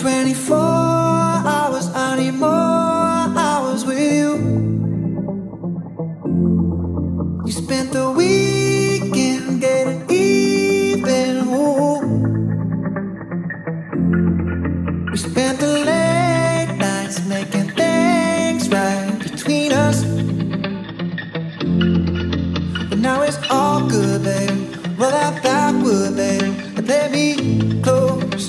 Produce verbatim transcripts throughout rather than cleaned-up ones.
twenty-four hours, I need more hours with you. You spent the weekend getting even. Ooh. We spent the late nights making things right between us. But now it's all good, babe. Roll out that wood, babe, and play me close.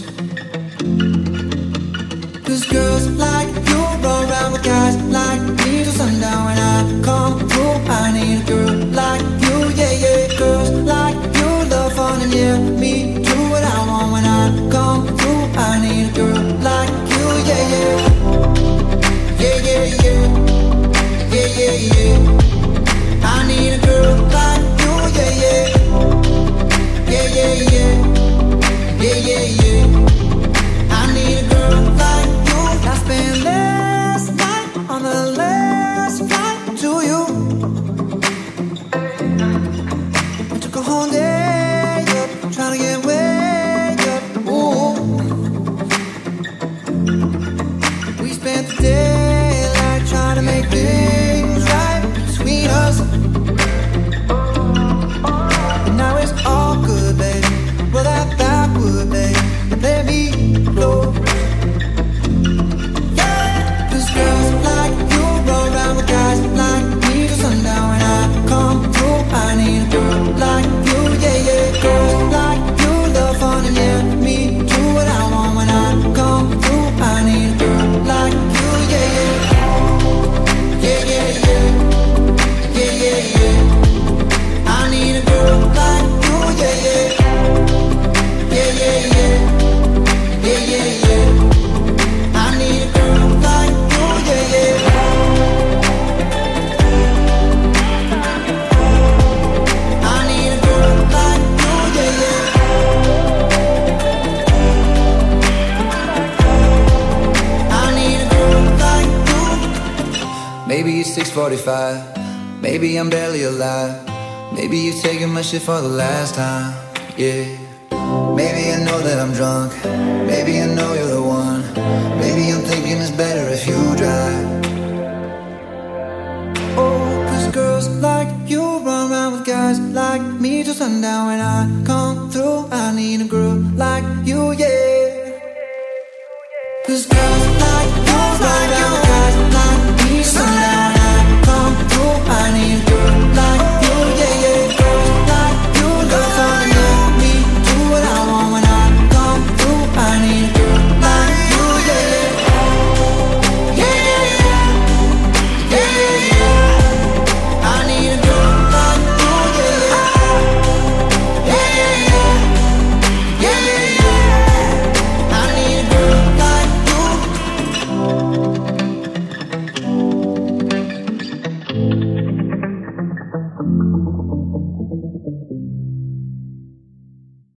Cause girls like you roll around with guys like me till sundown. When I come through, I need a girl like you, yeah, yeah. Girls like you love fun and yeah, me do what I want. When I come through, I need a girl like you, yeah, yeah. Yeah, yeah, yeah. Yeah, yeah, yeah. I need a girl like you, yeah, yeah. Yeah, yeah, yeah. Yeah, yeah, yeah. I need a girl like you. I spent last night on the last flight to you. I took a whole day up, trying to get way up. Ooh. We spent the daylight trying to make things right between us. But now it's all good, baby. Roll that backward, baby, and let me blow. Maybe it's six forty-five, maybe I'm barely alive. Maybe you're taking my shit for the last time, yeah. Maybe I know that I'm drunk, maybe I know you're the one. Maybe I'm thinking it's better if you drive. Oh, cause girls like you run around with guys like me till sundown. When I come through, I need a girl like you, yeah. Cause girls like you run around with